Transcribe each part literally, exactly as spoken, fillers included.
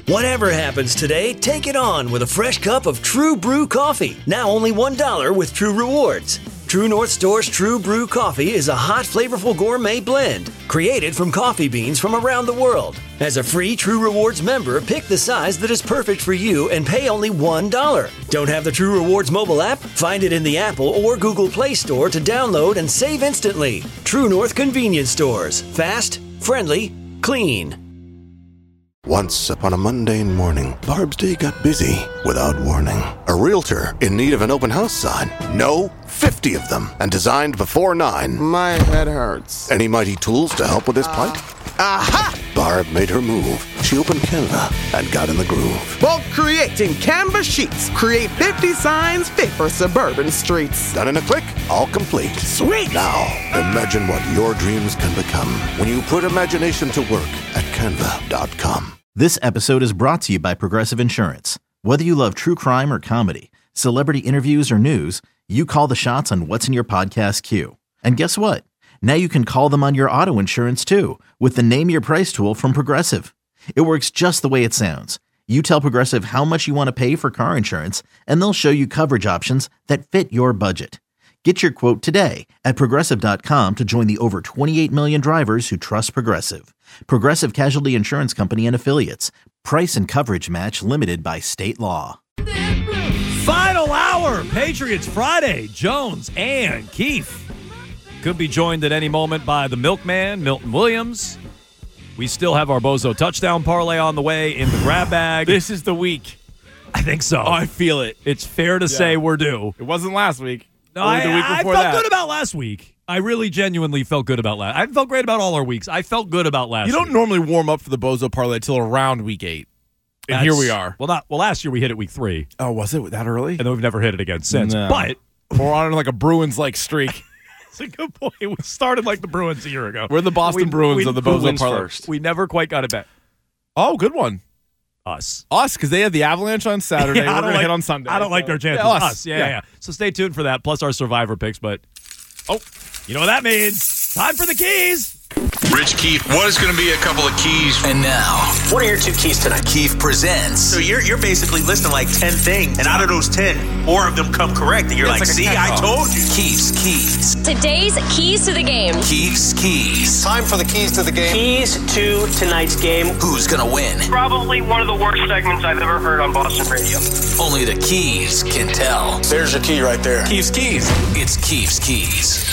Whatever happens today, take it on with a fresh cup of True Brew coffee. Now only one dollar with True Rewards. True North Store's True Brew coffee is a hot, flavorful gourmet blend created from coffee beans from around the world. As a free True Rewards member, pick the size that is perfect for you and pay only one dollar. Don't have the True Rewards mobile app? Find it in the Apple or Google Play Store to download and save instantly. True North Convenience Stores. Fast, friendly, clean. Once upon a mundane morning, Barb's day got busy without warning. A realtor in need of an open house sign. No, fifty of them, and designed before nine. My head hurts. Any mighty tools to help with this plight? Aha! Barb made her move. She opened Canva and got in the groove. Bulk creating Canva sheets. Create fifty signs fit for suburban streets. Done in a click, all complete. Sweet! Now, imagine what your dreams can become when you put imagination to work at canva dot com. This episode is brought to you by Progressive Insurance. Whether you love true crime or comedy, celebrity interviews or news, you call the shots on what's in your podcast queue. And guess what? Now you can call them on your auto insurance too with the Name Your Price tool from Progressive. It works just the way it sounds. You tell Progressive how much you want to pay for car insurance, and they'll show you coverage options that fit your budget. Get your quote today at Progressive dot com to join the over twenty-eight million drivers who trust Progressive. Progressive Casualty Insurance Company and Affiliates. Price and coverage match limited by state law. Final hour, Patriots Friday. Jones and Keefe could be joined at any moment by the milkman, Milton Williams. We still have our Bozo touchdown parlay on the way in the grab bag. This is the week. I think so. Oh, I feel it. It's fair to Yeah. say we're due. It wasn't last week. No, Only I, the week I before felt that. good about last week. I really genuinely felt good about last. I felt great about all our weeks. I felt good about last You don't week. normally warm up for the Bozo parlay until around week eight. And That's- here we are. Well, not well. Last year we hit it week three, Oh, was it that early? and then we've never hit it again since. No. But We're on like a Bruins-like streak. it's a good point. We started like the Bruins a year ago. We're the Boston We- Bruins we- of the who Bozo wins parlay. first? We never quite got it back. Oh, good one. Us. Us, because they have the Avalanche on Saturday. Yeah, I We're don't going to like- hit on Sunday. I don't like So- their chances. Yeah, us. us. Yeah, yeah, yeah. So stay tuned for that, plus our Survivor picks. But, oh, you know what that means. Time for the keys. Rich Keefe, what is going to be a couple of keys? And now, What are your two keys tonight? Keefe presents. So you're you're basically listing like ten things, and out of those ten, four of them come correct, and you're Yeah, like, it's like a see, I catch-all. told you. Keefe's Keys. Today's keys to the game. Keefe's Keys. Time for the keys to the game. Keys to tonight's game. Who's gonna win? Probably one of the worst segments I've ever heard on Boston radio. Only the keys can tell. There's your key right there. Keefe's Keys. It's Keefe's Keys.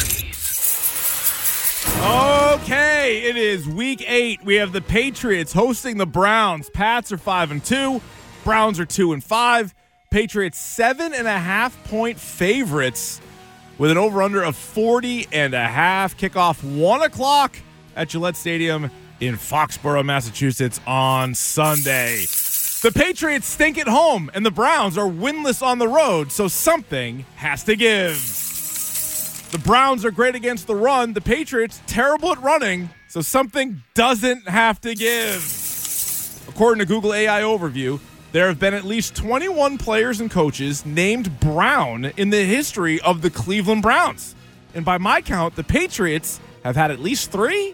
Okay, it is week eight. We have the Patriots hosting the Browns. Pats are five and two. Browns are two and five. Patriots seven and a half point favorites with an over-under of forty and a half. Kickoff one o'clock at Gillette Stadium in Foxborough, Massachusetts on Sunday. The Patriots stink at home, and the Browns are winless on the road, so something has to give. The Browns are great against the run. The Patriots terrible at running, so something doesn't have to give. According to Google A I Overview, there have been at least twenty-one players and coaches named Brown in the history of the Cleveland Browns. And by my count, the Patriots have had at least three.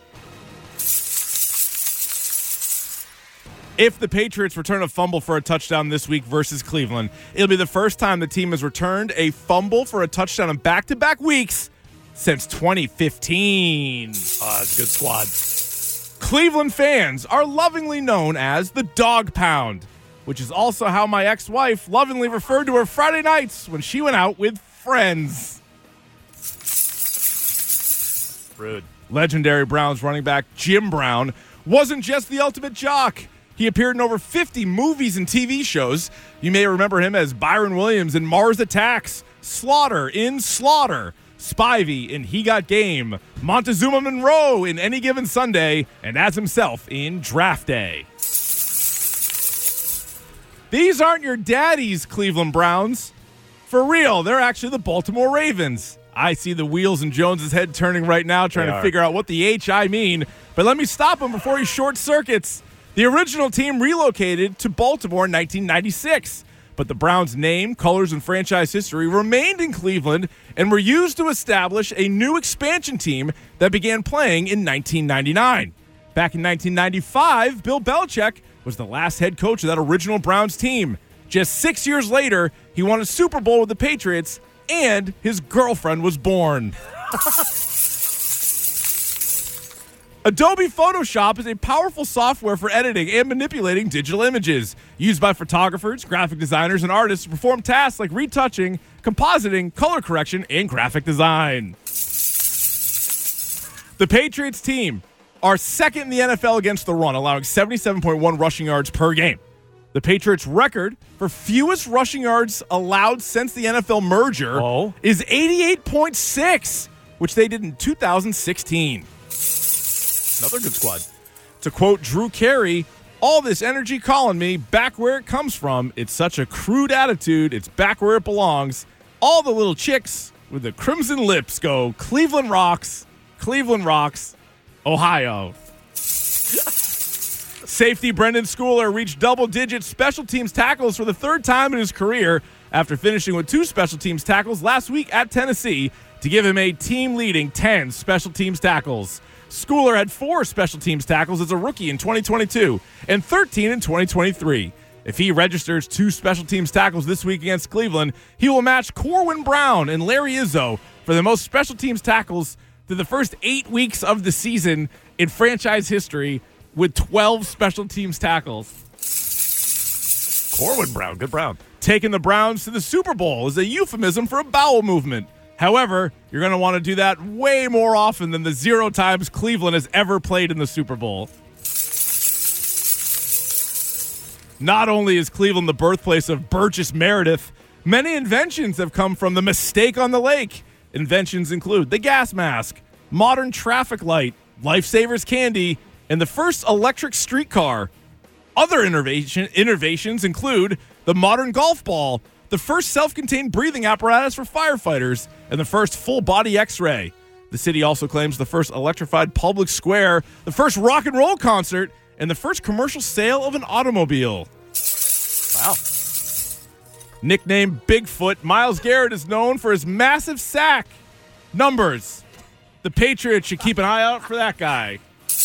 If the Patriots return a fumble for a touchdown this week versus Cleveland, it'll be the first time the team has returned a fumble for a touchdown in back-to-back weeks since twenty fifteen. Uh, it's a good squad. Cleveland fans are lovingly known as the Dog Pound, which is also how my ex-wife lovingly referred to her Friday nights when she went out with friends. Rude. Legendary Browns running back Jim Brown wasn't just the ultimate jock. He appeared in over fifty movies and T V shows. You may remember him as Byron Williams in Mars Attacks, Slaughter in Slaughter, Spivey in He Got Game, Montezuma Monroe in Any Given Sunday, and as himself in Draft Day. These aren't your daddy's Cleveland Browns. For real, they're actually the Baltimore Ravens. I see the wheels in Jones's head turning right now, trying They to are. figure out what the H I mean. But let me stop him before he short circuits. The original team relocated to Baltimore in nineteen ninety-six, but the Browns' name, colors, and franchise history remained in Cleveland and were used to establish a new expansion team that began playing in nineteen ninety-nine. Back in nineteen ninety-five, Bill Belichick was the last head coach of that original Browns team. Just six years later, he won a Super Bowl with the Patriots, and his girlfriend was born. Adobe Photoshop is a powerful software for editing and manipulating digital images, used by photographers, graphic designers, and artists to perform tasks like retouching, compositing, color correction, and graphic design. The Patriots team are second in the N F L against the run, allowing seventy-seven point one rushing yards per game. The Patriots' record for fewest rushing yards allowed since the N F L merger oh. is eighty-eight point six, which they did in two thousand sixteen. Another good squad. To quote Drew Carey, all this energy calling me back where it comes from. It's such a crude attitude. It's back where it belongs. All the little chicks with the crimson lips go Cleveland rocks, Cleveland rocks, Ohio. Safety Brendan Schooler reached double-digit special teams tackles for the third time in his career after finishing with two special teams tackles last week at Tennessee to give him a team-leading ten special teams tackles. Schooler had four special teams tackles as a rookie in twenty twenty-two and thirteen in twenty twenty-three. If he registers two special teams tackles this week against Cleveland, he will match Corwin Brown and Larry Izzo for the most special teams tackles through the first eight weeks of the season in franchise history with twelve special teams tackles. Corwin Brown, good Brown. Taking the Browns to the Super Bowl is a euphemism for a bowel movement. However, you're going to want to do that way more often than the zero times Cleveland has ever played in the Super Bowl. Not only is Cleveland the birthplace of Burgess Meredith, many inventions have come from the mistake on the lake. Inventions include the gas mask, modern traffic light, Lifesavers candy, and the first electric streetcar. Other innovation, innovations include the modern golf ball, the first self-contained breathing apparatus for firefighters, and the first full-body X-ray. The city also claims the first electrified public square, the first rock and roll concert, and the first commercial sale of an automobile. Wow. Nicknamed Bigfoot, Myles Garrett is known for his massive sack. Numbers. The Patriots should keep an eye out for that guy.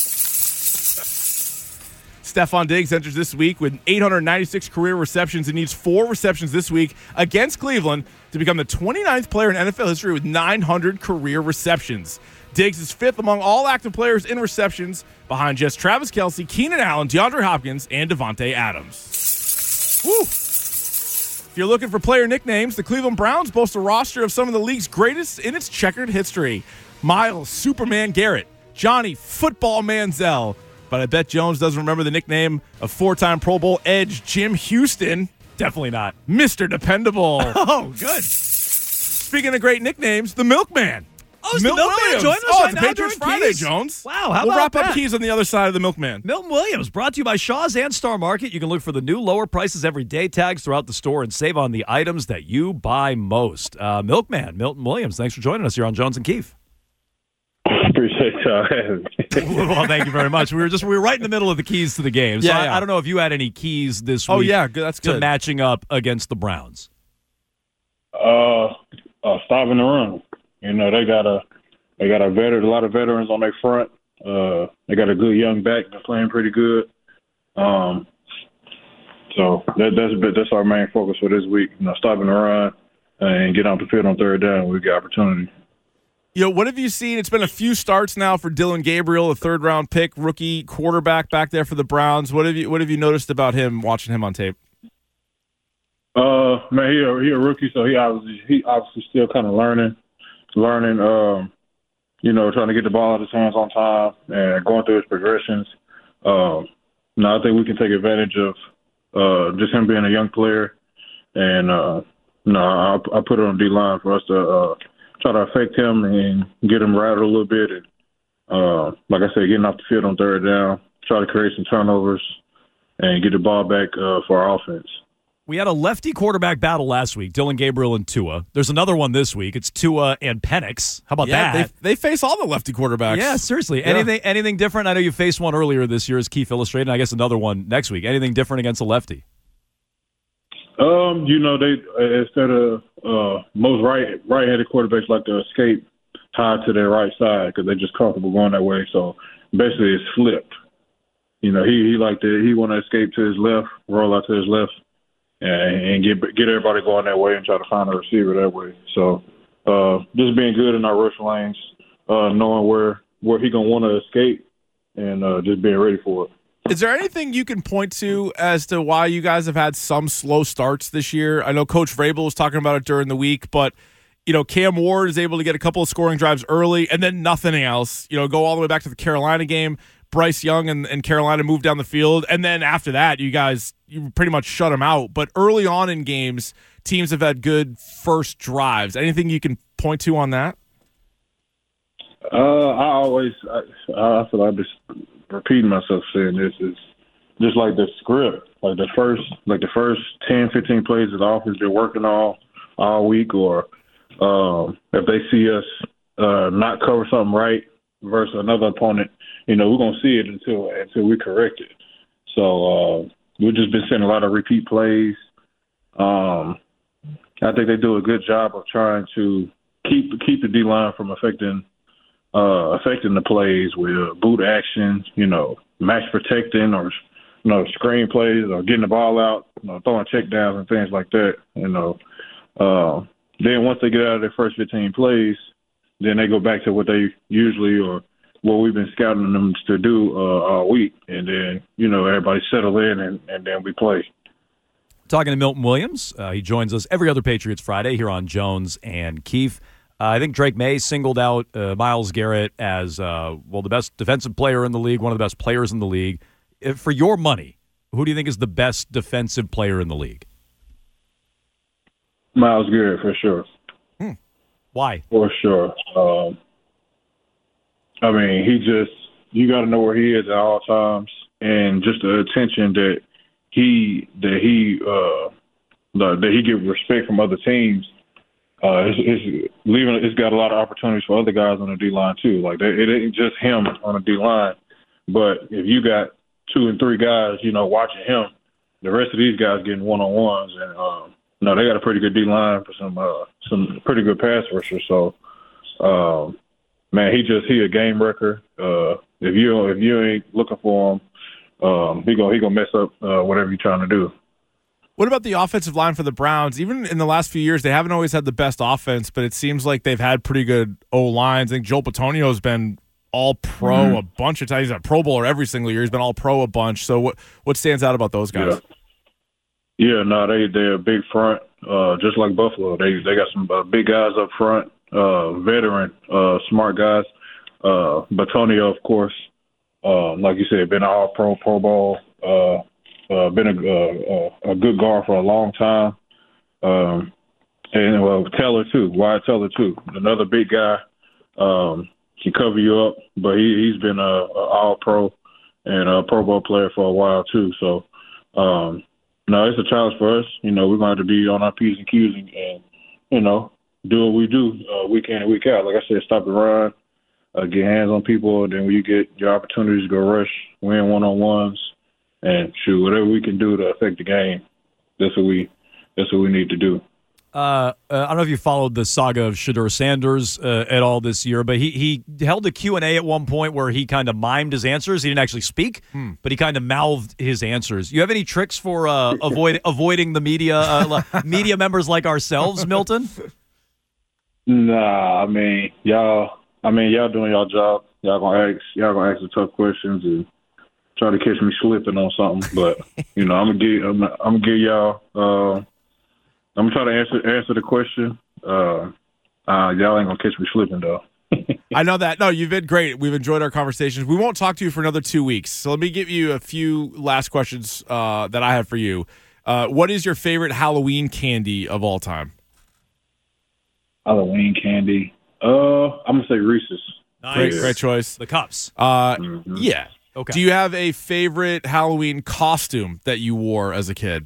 Stephon Diggs enters this week with eight hundred ninety-six career receptions and needs four receptions this week against Cleveland to become the twenty-ninth player in N F L history with nine hundred career receptions. Diggs is fifth among all active players in receptions, behind just Travis Kelce, Keenan Allen, DeAndre Hopkins, and Devontae Adams. Woo! If you're looking for player nicknames, the Cleveland Browns boast a roster of some of the league's greatest in its checkered history. Myles Superman Garrett, Johnny Football Manziel, but I bet Jones doesn't remember the nickname of four-time Pro Bowl edge Jim Houston. Definitely not. Mister Dependable. Oh, good. Speaking of great nicknames, the Milkman. Oh, is the Milkman joining us oh, right it's now Patriots during Friday, Keys? Jones. Wow, how we'll about wrap that? up Keys on the other side of the Milkman. Milton Williams, brought to you by Shaw's and Star Market. You can look for the new lower prices every day tags throughout the store and save on the items that you buy most. Uh, Milkman, Milton Williams, thanks for joining us here on Jones and Keefe. Appreciate y'all having me. Well, thank you very much. We were just we were right in the middle of the keys to the game. So Yeah, I, yeah. I don't know if you had any keys this week. Oh, yeah, good. That's to good. matching up against the Browns. Uh, uh, stopping the run. You know, they got a they got a veteran, a lot of veterans on their front. Uh, they got a good young back. They're playing pretty good. Um, so that, that's that's our main focus for this week. You know, stopping the run and get off the field on third down. We got opportunity. You know, what have you seen? It's been a few starts now for Dylan Gabriel, a third-round pick, rookie quarterback back there for the Browns. What have you What have you noticed about him watching him on tape? Uh, man, he a, he a rookie, so he obviously he obviously still kind of learning, learning. Um, you know, trying to get the ball out of his hands on time and going through his progressions. Um, no, I think we can take advantage of uh, just him being a young player, and uh, no, I, I put it on D line for us to uh, try to affect him and get him rattled a little bit, and uh, like I said, getting off the field on third down, try to create some turnovers, and get the ball back uh, for our offense. We had a lefty quarterback battle last week, Dylan Gabriel and Tua. There's another one this week. It's Tua and Penix. How about yeah, that? They, they face all the lefty quarterbacks. Yeah, seriously. Yeah. Anything anything different? I know you faced one earlier this year as Keefe Illustrated, and I guess another one next week. Anything different against a lefty? Um, you know, they instead of uh, most right right-handed quarterbacks like to escape high to their right side because they're just comfortable going that way. So basically, it's flipped. you know, he he like to he want to escape to his left, roll out to his left, and, and get get everybody going that way and try to find a receiver that way. So uh, just being good in our rush lanes, uh, knowing where where he gonna want to escape, and uh, just being ready for it. Is there anything you can point to as to why you guys have had some slow starts this year? I know Coach Vrabel was talking about it during the week, but you know, Cam Ward is able to get a couple of scoring drives early and then nothing else. You know, go all the way back to the Carolina game. Bryce Young and, and Carolina moved down the field, and then after that, you guys you pretty much shut them out. But early on in games, teams have had good first drives. Anything you can point to on that? Uh, I always, I, I feel like I'm just repeating myself saying this is just like the script, like the first, like the first ten, fifteen plays that the offense been working on all week, or um, if they see us uh, not cover something right versus another opponent, you know, we're gonna see it until until we correct it. So uh, we've just been seeing a lot of repeat plays. Um, I think they do a good job of trying to keep keep the D line from affecting uh, affecting the plays with uh, boot action, you know, match protecting, or you know, screen plays, or getting the ball out, you know, throwing check downs and things like that. You know, uh, then once they get out of their first fifteen plays, then they go back to what they usually or what we've been scouting them to do uh, all week. And then, you know, everybody settle in and, and then we play. Talking to Milton Williams. Uh, he joins us every other Patriots Friday here on Jones and Keefe. Uh, I think Drake May singled out uh, Myles Garrett as, uh, well, the best defensive player in the league, one of the best players in the league. If, for your money, who do you think is the best defensive player in the league? Myles Garrett, for sure. Hmm. Why? For sure. Um, I mean, he just, you got to know where he is at all times, and just the attention that he, that he, uh, that he get respect from other teams. Uh, it's, it's leaving. It's got a lot of opportunities for other guys on the D line too. Like it ain't just him on the D line, but if you got two and three guys, you know, watching him, the rest of these guys getting one on ones, and um, no, they got a pretty good D line for some uh, some pretty good pass rushers. So, um, man, he just he a game wrecker. Uh, if you if you ain't looking for him, um, he gonna he gonna mess up uh, whatever you're trying to do. What about the offensive line for the Browns? Even in the last few years, they haven't always had the best offense, but it seems like they've had pretty good O-lines. I think Joel Bitonio's been all-pro mm-hmm. a bunch of times. He's a Pro Bowler every single year. He's been all-pro a bunch. So what what stands out about those guys? Yeah, yeah no, they, they're a big front, uh, just like Buffalo. They they got some uh, big guys up front, uh, veteran, uh, smart guys. Uh, Bitonio, of course, uh, like you said, been an all-pro, Pro Bowl, uh Uh, been a, uh, a good guard for a long time. Um, and well, Teller, too. Wyatt Teller, too. Another big guy. Um, can cover you up, but he, he's been a, a all-pro and a Pro Bowl player for a while, too. So, um, no, it's a challenge for us. You know, we're going to have to be on our P's and Q's and, and you know, do what we do uh, week in and week out. Like I said, stop the run, uh, get hands on people, and then when you get your opportunities to go rush, win one-on-ones, and shoot, whatever we can do to affect the game, that's what we that's what we need to do. Uh, uh, I don't know if you followed the saga of Shedeur Sanders uh, at all this year, but he he held a Q and A at one point where he kind of mimed his answers. He didn't actually speak, hmm. but he kind of mouthed his answers. You have any tricks for uh, avoid avoiding the media uh, media members like ourselves, Milton? Nah, I mean y'all. I mean y'all doing y'all job. Y'all gonna ask y'all gonna ask the tough questions and try to catch me slipping on something, but you know, I'm gonna give I'm, I'm gonna give y'all. Uh, I'm gonna try to answer answer the question. Uh, uh, y'all ain't gonna catch me slipping though. I know that. No, you've been great. We've enjoyed our conversations. We won't talk to you for another two weeks. So let me give you a few last questions uh, that I have for you. Uh, what is your favorite Halloween candy of all time? Halloween candy. Uh, I'm gonna say Reese's. Nice. Great, great choice. The cups. Uh, mm-hmm. Yeah. Okay. Do you have a favorite Halloween costume that you wore as a kid?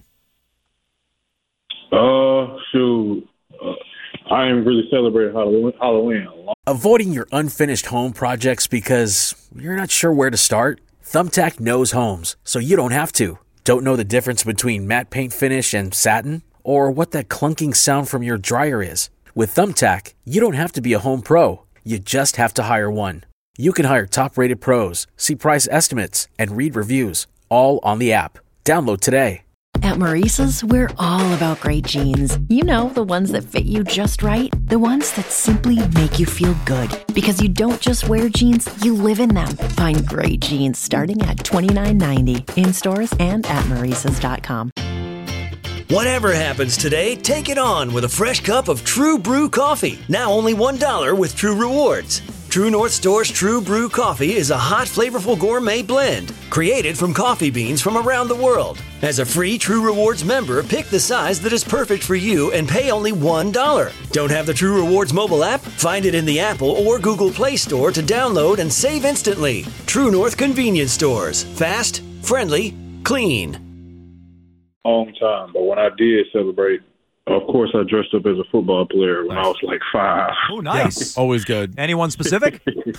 Uh, shoot. Uh, I ain't really celebrated Halloween, Halloween a lot. Avoiding your unfinished home projects because you're not sure where to start? Thumbtack knows homes, so you don't have to. Don't know the difference between matte paint finish and satin? Or what that clunking sound from your dryer is? With Thumbtack, you don't have to be a home pro. You just have to hire one. You can hire top-rated pros, see price estimates, and read reviews, all on the app. Download today. At Maurice's, we're all about great jeans. You know, the ones that fit you just right. The ones that simply make you feel good. Because you don't just wear jeans, you live in them. Find great jeans starting at twenty-nine ninety in stores and at Maurices dot com. Whatever happens today, take it on with a fresh cup of True Brew coffee. Now only one dollar with True Rewards. True North Store's True Brew Coffee is a hot, flavorful gourmet blend created from coffee beans from around the world. As a free True Rewards member, pick the size that is perfect for you and pay only one dollar. Don't have the True Rewards mobile app? Find it in the Apple or Google Play Store to download and save instantly. True North Convenience Stores. Fast, friendly, clean. Long time, but when I did celebrate, of course, I dressed up as a football player when I was like five. Oh, nice. Yeah, always good. Anyone specific?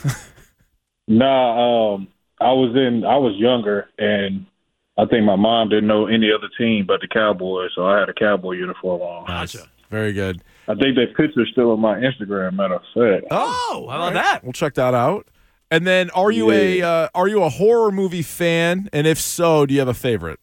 nah, um, I was in. I was younger, and I think my mom didn't know any other team but the Cowboys, so I had a Cowboy uniform on. Gotcha. Very good. I think that picture's still on my Instagram. Matter of fact. Oh, how about right. that? We'll check that out. And then, are you Yeah. a uh, are you a horror movie fan? And if so, do you have a favorite?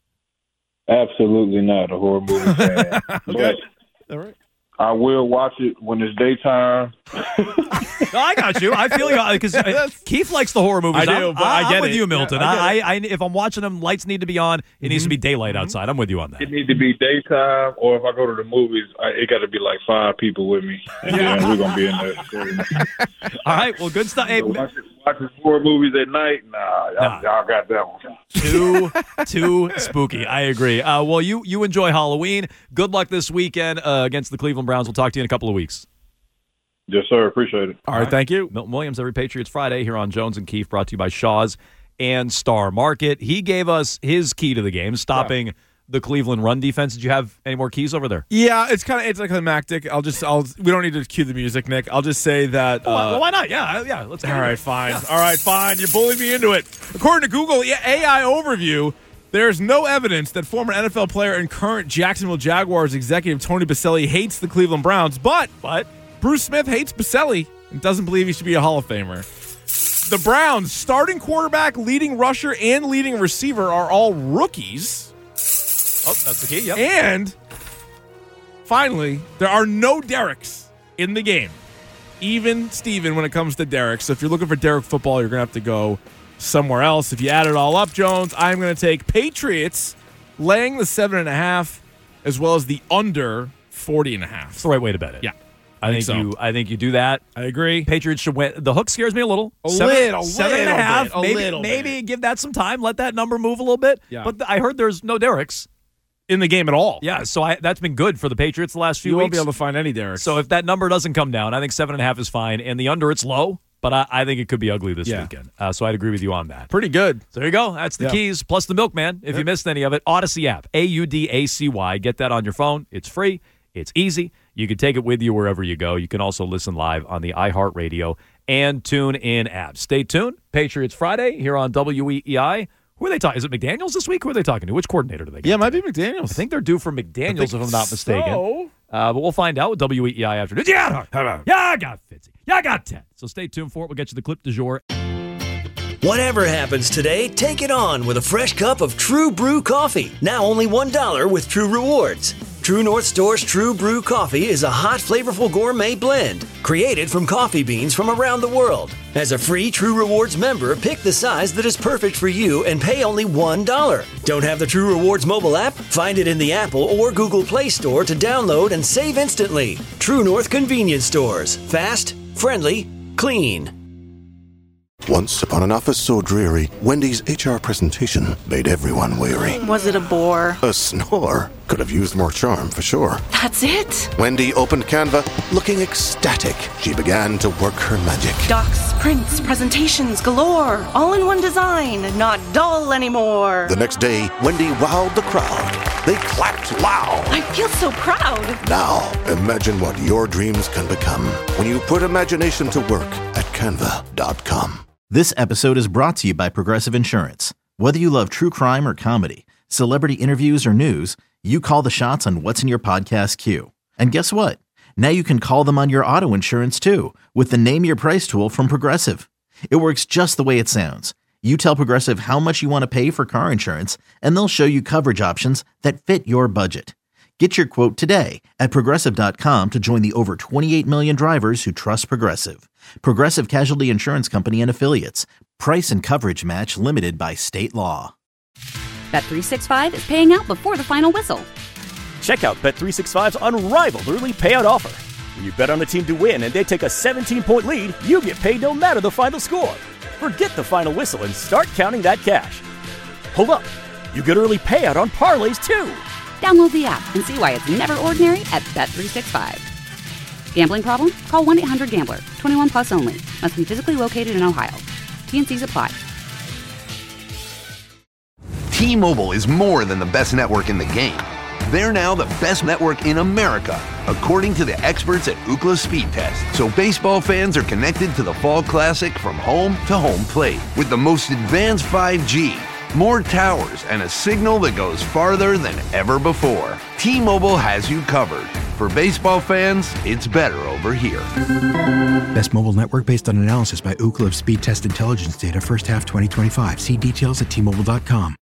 Absolutely not a horror movie fan. Okay. But All right. I will watch it when it's daytime. No, I got you. I feel you because Keith likes the horror movies. I do, I'm, but I I'm get with it. you, Milton. Yeah, I I, get I, I, if I'm watching them, lights need to be on. It mm-hmm. needs to be daylight mm-hmm. outside. I'm with you on that. It needs to be daytime, or if I go to the movies, I, it got to be like five people with me, and then we're gonna be in there. All right. Well, good stuff. Hey, so watching, watching horror movies at night, nah, y'all, Nah. y'all got that one. Too, too spooky. I agree. Uh, well, you you enjoy Halloween. Good luck this weekend uh, against the Cleveland Browns. We'll talk to you in a couple of weeks. Yes, sir. Appreciate it. All right, thank you. Milton Williams, every Patriots Friday here on Jones and Keefe, brought to you by Shaw's and Star Market. He gave us his key to the game, stopping yeah. the Cleveland run defense. Did you have any more keys over there? Yeah, it's kind of it's like climactic. I'll just I'll we don't need to cue the music, Nick. I'll just say that. Well, uh, well why not? Yeah, yeah. Let's. All right, fine. Yeah. All right, fine. You bullied me into it. According to Google A I overview, there is no evidence that former N F L player and current Jacksonville Jaguars executive Tony Boselli hates the Cleveland Browns, but but Bruce Smith hates Boselli and doesn't believe he should be a Hall of Famer. The Browns' starting quarterback, leading rusher, and leading receiver are all rookies. Oh, that's the key, yep. And finally, there are no Derricks in the game. Even Steven when it comes to Derrick. So if you're looking for Derrick football, you're going to have to go somewhere else. If you add it all up, Jones, I'm going to take Patriots laying the seven and a half as well as the under forty and a half. That's the right way to bet it. Yeah. I think, think so. you. I think you do that. I agree. Patriots should win. The hook scares me a little. A seven, little, seven little and a half. bit, a maybe, little maybe bit. give that some time. Let that number move a little bit. Yeah. But th- I heard there's no Derricks in the game at all. Yeah, so I, that's been good for the Patriots the last few you weeks. You won't be able to find any Derricks. So if that number doesn't come down, I think seven and a half is fine. And the under, it's low, but I, I think it could be ugly this yeah. weekend. Uh, so I'd agree with you on that. Pretty good. So there you go. That's the yeah. keys, plus the Milkman. If yep. you missed any of it, Odyssey app, A U D A C Y. Get that on your phone. It's free. It's easy. You can take it with you wherever you go. You can also listen live on the iHeartRadio and TuneIn app. Stay tuned. Patriots Friday here on W E E I. Who are they talking? Is it McDaniels this week? Who are they talking to? Which coordinator do they get? Yeah, it might be McDaniels. I think they're due for McDaniels, if I'm not mistaken. So? Uh, but we'll find out with W E E I afternoon. Yeah, yeah, I got Fitzy. Yeah, I got Ted. So stay tuned for it. We'll get you the clip du jour. Whatever happens today, take it on with a fresh cup of True Brew coffee. Now only one dollar with True Rewards. True North Store's True Brew Coffee is a hot, flavorful gourmet blend created from coffee beans from around the world. As a free True Rewards member, pick the size that is perfect for you and pay only one dollar. Don't have the True Rewards mobile app? Find it in the Apple or Google Play Store to download and save instantly. True North Convenience Stores. Fast, friendly, clean. Once upon an office so dreary, Wendy's H R presentation made everyone weary. Was it a bore? A snore. Could have used more charm, for sure. That's it? Wendy opened Canva, looking ecstatic. She began to work her magic. Docs, prints, presentations galore. All in one design. Not dull anymore. The next day, Wendy wowed the crowd. They clapped loud. I feel so proud. Now, imagine what your dreams can become when you put imagination to work at canva dot com. This episode is brought to you by Progressive Insurance. Whether you love true crime or comedy, celebrity interviews or news, you call the shots on what's in your podcast queue. And guess what? Now you can call them on your auto insurance too with the Name Your Price tool from Progressive. It works just the way it sounds. You tell Progressive how much you want to pay for car insurance, and they'll show you coverage options that fit your budget. Get your quote today at Progressive dot com to join the over twenty-eight million drivers who trust Progressive. Progressive Casualty Insurance Company and Affiliates. Price and coverage match limited by state law. Bet three sixty-five is paying out before the final whistle. Check out Bet three sixty-five's unrivaled early payout offer. When you bet on the team to win and they take a seventeen-point lead, you get paid no matter the final score. Forget the final whistle and start counting that cash. Hold up. You get early payout on parlays, too. Download the app and see why it's never ordinary at Bet three sixty-five. Gambling problem? Call one eight hundred gambler. twenty-one plus only. Must be physically located in Ohio. T N Cs apply. T-Mobile is more than the best network in the game. They're now the best network in America, according to the experts at Ookla Speed Test. So baseball fans are connected to the Fall Classic from home to home plate with the most advanced five G, more towers, and a signal that goes farther than ever before. T-Mobile has you covered. For baseball fans, it's better over here. Best mobile network based on analysis by Ookla of Speed Test Intelligence data first half twenty twenty-five. See details at T Mobile dot com.